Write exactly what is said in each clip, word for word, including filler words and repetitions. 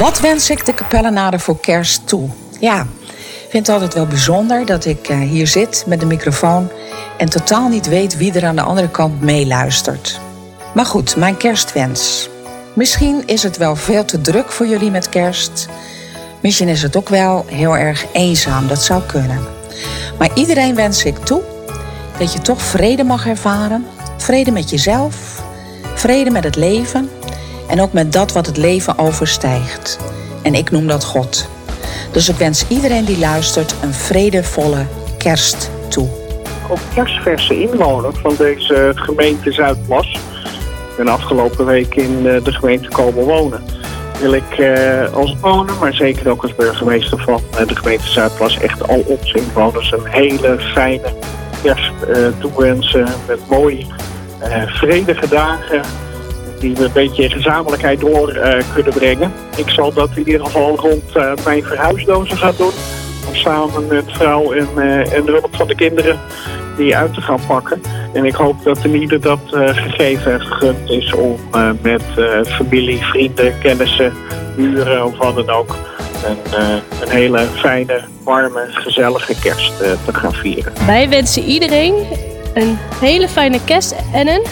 Wat wens ik de Kapellenaren voor kerst toe? Ja, ik vind het altijd wel bijzonder dat ik uh, hier zit met de microfoon en totaal niet weet wie er aan de andere kant meeluistert. Maar goed, mijn kerstwens. Misschien is het wel veel te druk voor jullie met kerst. Misschien is het ook wel heel erg eenzaam, dat zou kunnen. Maar iedereen wens ik toe dat je toch vrede mag ervaren. Vrede met jezelf, vrede met het leven en ook met dat wat het leven overstijgt. En ik noem dat God. Dus ik wens iedereen die luistert een vredevolle kerst toe. Ook kerstverse inwoner van deze gemeente Zuidplas. Ik ben afgelopen week in de gemeente komen wonen. Wil ik uh, als woner, maar zeker ook als burgemeester van de gemeente Zuidplas echt al onze inwoners een hele fijne kerst uh, toewensen. Met mooie, uh, vredige dagen die we een beetje in gezamenlijkheid door uh, kunnen brengen. Ik zal dat in ieder geval rond uh, mijn verhuisdozen gaan doen. Om samen met vrouw en, uh, en de hulp van de kinderen die uit te gaan pakken. En ik hoop dat een ieder dat uh, gegeven en gegund is om uh, met uh, familie, vrienden, kennissen, buren of wat dan ook een, uh, een hele fijne, warme, gezellige kerst uh, te gaan vieren. Wij wensen iedereen een hele fijne kerst en een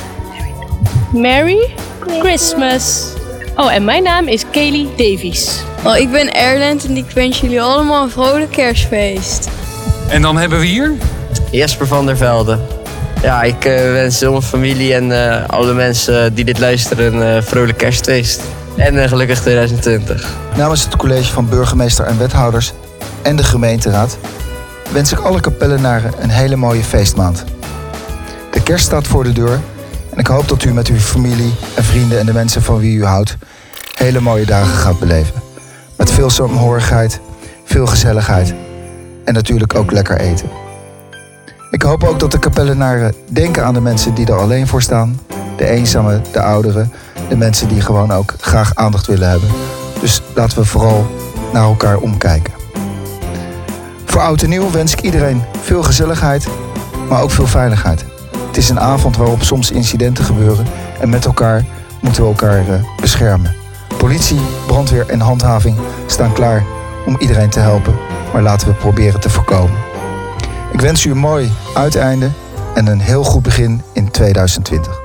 Merry Christmas. Oh, en mijn naam is Kaylee Davies. Oh, ik ben Erland en ik wens jullie allemaal een vrolijk kerstfeest. En dan hebben we hier Jesper van der Velde. Ja, ik uh, wens heel mijn familie en uh, alle mensen die dit luisteren een uh, vrolijk kerstfeest. En uh, gelukkig twintig twintig. Namens het college van burgemeester en wethouders en de gemeenteraad wens ik alle Kapellenaren een hele mooie feestmaand. De kerst staat voor de deur en ik hoop dat u met uw familie en vrienden en de mensen van wie u houdt hele mooie dagen gaat beleven. Met veel saamhorigheid, veel gezelligheid en natuurlijk ook lekker eten. Ik hoop ook dat de Kapellenaren denken aan de mensen die er alleen voor staan. De eenzamen, de ouderen, de mensen die gewoon ook graag aandacht willen hebben. Dus laten we vooral naar elkaar omkijken. Voor oud en nieuw wens ik iedereen veel gezelligheid, maar ook veel veiligheid. Het is een avond waarop soms incidenten gebeuren en met elkaar moeten we elkaar uh, beschermen. Politie, brandweer en handhaving staan klaar om iedereen te helpen, maar laten we proberen te voorkomen. Ik wens u een mooi uiteinde en een heel goed begin in twintig twintig.